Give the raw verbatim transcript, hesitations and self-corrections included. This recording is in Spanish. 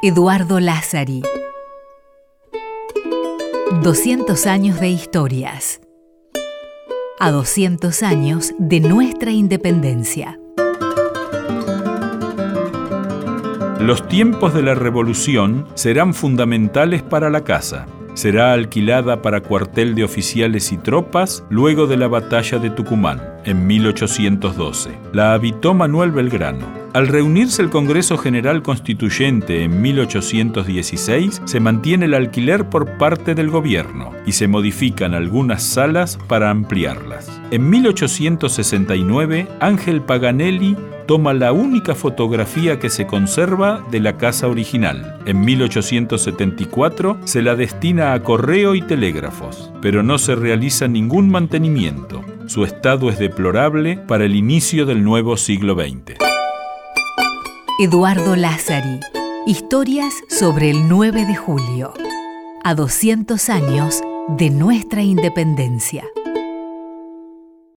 Eduardo Lázari. doscientos años de historias. A doscientos años de nuestra independencia. Los tiempos de la Revolución serán fundamentales para la casa. Será alquilada para cuartel de oficiales y tropas luego de la batalla de Tucumán, en mil ochocientos doce. La habitó Manuel Belgrano. Al reunirse el Congreso General Constituyente en mil ochocientos dieciséis, se mantiene el alquiler por parte del gobierno y se modifican algunas salas para ampliarlas. En mil ochocientos sesenta y nueve, Ángel Paganelli toma la única fotografía que se conserva de la casa original. En mil ochocientos setenta y cuatro se la destina a correo y telégrafos, pero no se realiza ningún mantenimiento. Su estado es deplorable para el inicio del nuevo siglo veinte. Eduardo Lázari. Historias sobre el nueve de julio. A doscientos años de nuestra independencia.